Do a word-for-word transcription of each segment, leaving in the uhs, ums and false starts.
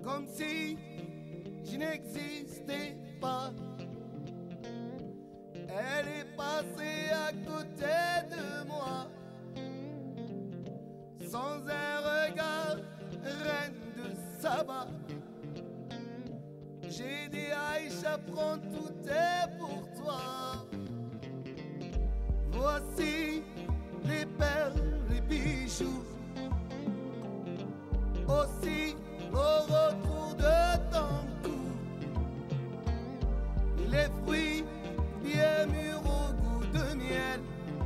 comme si je n'existais pas. Elle est passée à côté de moi, sans un regard, reine de Saba. J'ai dit Aïcha, prends tout est pour toi. Voici les perles, les bijoux, aussi au retour de ton cou, les fruits bien mûrs au goût de miel.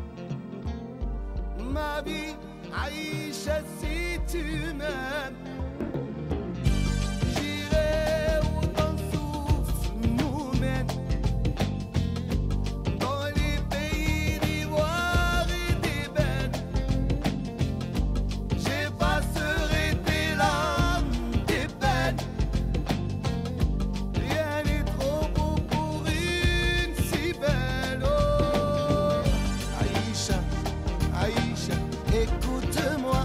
Ma vie, Aïcha, si tu m'aimes, j'irai où ton souffle nous mène, dans les pays d'ivoire et d'ébène. J'effacerai tes larmes, tes peines. Rien n'est trop beau pour une si belle. Oh, Aïcha, Aïcha, écoute-moi.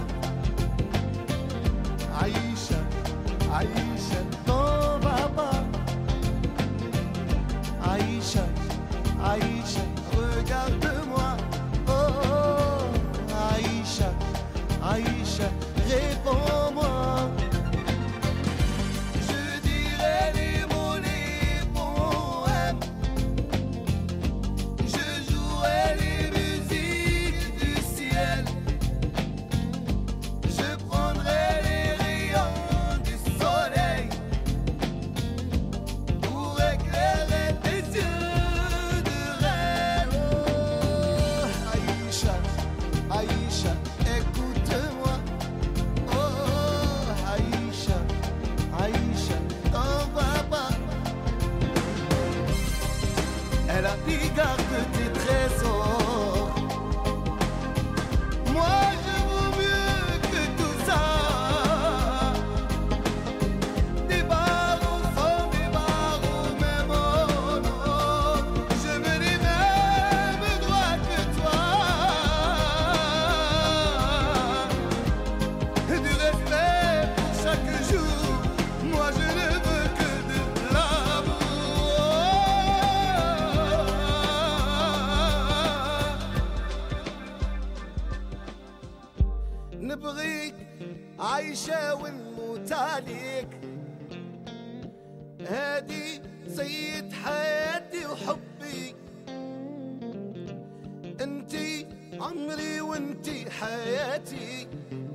Aïcha, Aïcha, t'en vas pas. Aïcha, Aïcha, regarde-moi. Oh, oh, Aïcha, Aïcha, réponds-moi. Je dirai les mots, les poèmes. Je jouerai les musiques du ciel. Je prendrai les rayons du soleil pour éclairer tes yeux de rêve. Oh, Aïcha, Aïcha, écoute-moi. Oh, Aïcha, Aïcha, t'en vas pas. Elle a dit garde tes trésors. Moi je vaux mieux que tout ça. Des barreaux sont des barreaux, même oh non. Je veux les mêmes droits que toi. Du respect pour chaque jour. Moi je ne veux que de l'amour. نبغيك عايشة ونموت عليك. هادي سيد حياتي وحبي. انتي عمري وانتي حياتي.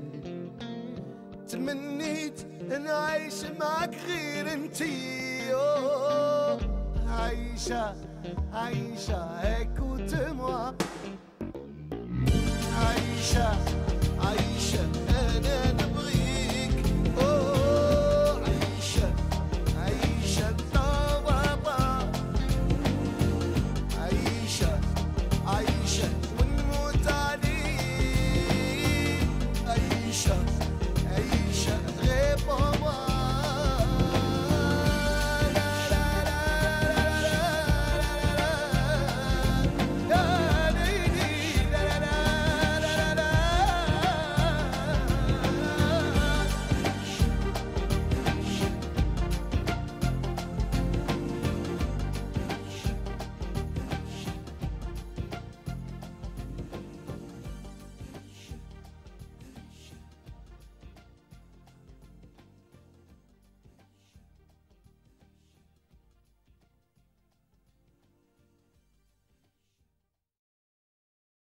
تمنيت نعيش معك غير انتي. أوه، عايشة عايشة écoute-moi. Aïcha.